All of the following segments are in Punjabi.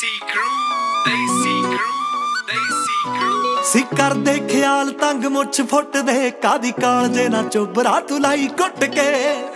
ਸੀ ਕਰਦੇ ਖਿਆਲ ਤੰਗ ਮੁੱਛ ਫੁੱਟਦੇ ਕਾਦੀ ਕਾਲਜੇ ਨਾ ਚੋਬਰਾ ਤੂੰ ਲਾਈ ਘੁੱਟ ਕੇ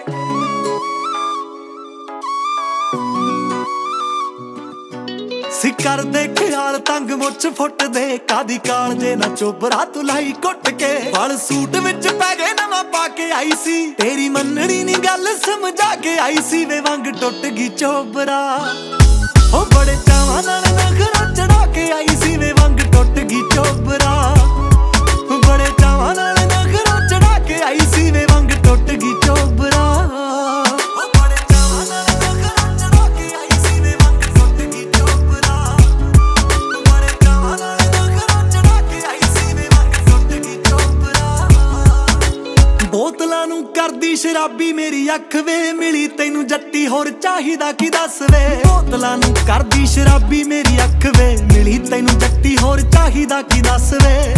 ਸੀ ਕਰਦੇ ਖਿਆਲ ਤੰਗ ਮੁੱਛ ਫੁੱਟਦੇ ਕਾਦੀ ਕਾਲਜੇ ਨਾ ਚੋਬਰਾ ਤੂੰ ਲਾਈ ਘੁੱਟ ਕੇ ਵਾਲ ਸੂਟ ਵਿੱਚ ਪੈ ਗਏ ਨਵਾਂ ਪਾ ਕੇ ਆਈ ਸੀ ਤੇਰੀ ਮੰਨਣੀ ਨੀ ਗੱਲ ਸਮਝਾ ਕੇ ਆਈ ਸੀ ਵੇ ਵੰਗ ਟੁੱਟ ਗਈ ਚੋਬਰਾ ਉਹ ਬੜੇ ਚਾਵਾਂ ਨਾਲ ਨਖਰਾ ਚੜਾ ਕੇ ਆਈ ਸੀ ਵੇ ਵੰਗ ਟੁੱਟ ਗਈ ਚੋਬਰਾ ਬੜੇ ਚਾਵਾਂ ਨਾਲ ਨਖਰਾ ਚੜਾ ਕੇ ਆਈ ਸੀ ਵੇ ਵੰਗ ਟੁੱਟ ਗਈ ਚੋਬਰਾ ਬੜੇ ਚਾਵਾਂ ਨਾਲ ਨਖਰਾ ਚੜਾ ਕੇ ਆਈ ਸੀ ਵੇ ਵੰਗ ਟੁੱਟ ਗਈ ਚੋਬਰਾ ਬੜੇ ਚਾਵਾਂ ਨਾਲ ਨਖਰਾ ਚੜਾ ਕੇ ਆਈ ਸੀ ਵੇ ਵੰਗ ਟੁੱਟ ਗਈ ਚੋਬਰਾ ਬੋਤਲਾਂ ਨੂੰ ਕਰਦੀ ਸ਼ਰਾਬੀ ਮੇਰੀ ਅੱਖ ਵੇ ਮਿਲੀ ਤੈਨੂੰ ਜੱਟੀ ਹੋਰ ਚਾਹੀਦਾ ਕੀ ਦੱਸ ਵੇ ਬੋਤਲਾਂ ਨੂੰ ਕਰਦੀ ਸ਼ਰਾਬੀ ਮੇਰੀ ਅੱਖ ਵੇ ਮਿਲੀ ਤੈਨੂੰ ਜੱਟੀ ਹੋਰ ਚਾਹੀਦਾ ਕੀ ਦੱਸ ਵੇ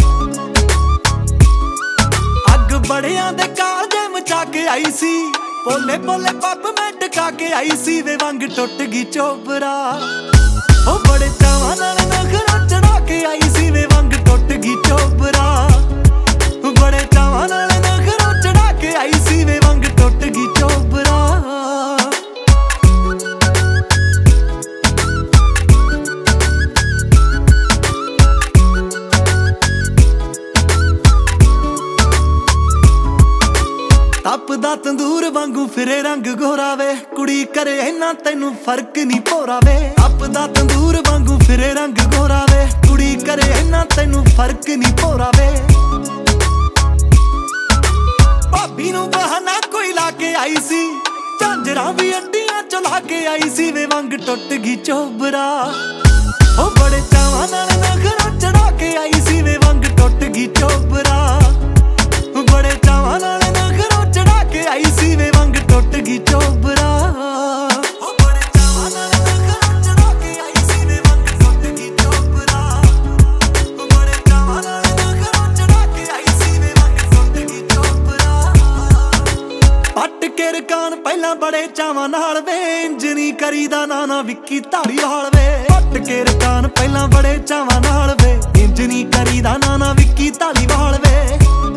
ਅੱਗ ਬੜਿਆਂ ਦੇ ਕਾਲਜੇ ਮਚਾ ਕੇ ਆਈ ਸੀ ਪੋਲੇ ਪੋਲੇ ਪੱਪ ਮੈਂ ਟਕਾ ਕੇ ਆਈ ਸੀ ਵੇ ਵੰਗ ਟੁੱਟ ਗਈ ਚੋਬਰਾ ਉਹ ਬੜੇ ਚਾਵਾਂ ਨਾਲ ਨਖਰਾ ਚੜਾ ਕੇ ਆਈ ਸੀ ਵੇ ਵੰਗ ਟੁੱਟ ਗਈ ਚੋਬਰਾ ਬੜੇ ਚਾਵਾਂ ਨਾਲ ਨਖਰਾ ਚੜਾ ਕੇ ਆਈ ਸੀ ਵੇ ਵੰਗ ਟੁੱਟ ਗਈ ਚੋਬਰਾ ਤਪਦਾ ਤੰਦੂਰ ਵਾਂਗੂ ਫਿਰੇ ਰੰਗ ਗੋਰਾ ਵੇ ਕੁੜੀ ਕਰੇ ਇੰਨਾ ਤੈਨੂੰ ਫਰਕ ਨਹੀਂ ਭੋਰਾ ਵੇ ਤਪਦਾ ਤੰਦੂਰ ਵਾਂਗੂ ਫਿਰੇ ਰੰਗ ਗੋਰਾ ਵੇ ਕੁੜੀ ਕਰੇ ਇੰਨਾ ਤੈਨੂੰ ਫਰਕ ਨਹੀਂ ਭੋਰਾ ਵੇ ਭਾਬੀ ਨੂੰ ਬਹਾਨਾ ਕੋਈ ਲਾ ਕੇ ਆਈ ਸੀ ਝਾਂਜਰਾਂ ਵੀ ਅੱਡੀਆਂ ਚਲਾ ਕੇ ਆਈ ਸੀ ਵੇ ਵੰਗ ਟੁੱਟ ਗਈ ਚੋਬਰਾ ਉਹ ਬੜੇ ਚਾਵਾਂ ਨਾਲ ਨਖਰਾ ਚੜਾ ਕੇ ਆਈ ਸੀ ਵੇ ਵੰਗ ਟੁੱਟ ਗਈ ਚੋਬਰਾ ਬੜੇ ਚਾਵਾਂ ਨਾਲ ਨਖਰਾ ਚੜਾ ਕੇ ਆਈ ਸੀ ਵੇ ਵੰਗ ਟੁੱਟ ਗਈ ਚੋਬਰਾ ਉਹ ਬੜੇ ਚਾਵਾਂ ਨਾਲ ਨਖਰਾ ਚੜਾ ਕੇ ਆਈ ਸੀ ਵੇ ਵੰਗ ਟੁੱਟ ਗਈ ਚੋਬਰਾ ਬੜੇ ਚਾਵਾਂ ਨਾਲ ਨਖਰਾ ਚੜਾ ਕੇ ਆਈ ਸੀ ਵੇ ਵੰਗ ਟੁੱਟ ਗਈ ਚੋਬਰਾ ਪੱਟ ਕੇ ਰਕਾਨ ਪਹਿਲਾਂ ਬੜੇ ਚਾਵਾਂ ਨਾਲ ਵੇ ਇੰਜ ਨੀ ਕਰੀਦਾ ਨਾ ਵਿੱਕੀ ਧਾਲੀਵਾਲ ਵੇ ਪੱਟ ਕੇ ਰਕਾਨ ਪਹਿਲਾਂ ਬੜੇ ਚਾਵਾਂ ਨਾਲ ਵੇ ਇੰਜ ਨੀ ਕਰੀਦਾ ਨਾ ਵਿੱਕੀ ਧਾਲੀਵਾਲ ਵੇ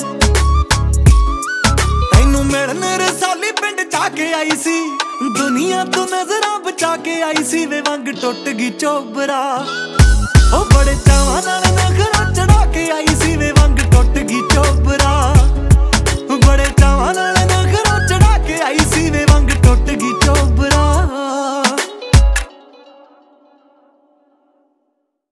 ਮਿਲਣ ਰਸਾਲੀ ਪਿੰਡ ਜਾ ਕੇ ਆਈ ਸੀ ਦੁਨੀਆ ਤੋਂ ਨਜ਼ਰਾਂ ਬਚਾ ਕੇ ਆਈ ਸੀ ਵੇ ਵੰਗ ਟੁੱਟ ਗਈ ਚੋਬਰਾ ਉਹ ਬੜੇ ਚਾਵਾਂ ਨਾਲ ਨਖਰਾ ਚੜਾ ਕੇ ਆਈ ਸੀ ਵੇ ਵੰਗ ਟੁੱਟ ਗਈ ਚੋਬਰਾ ਬੜੇ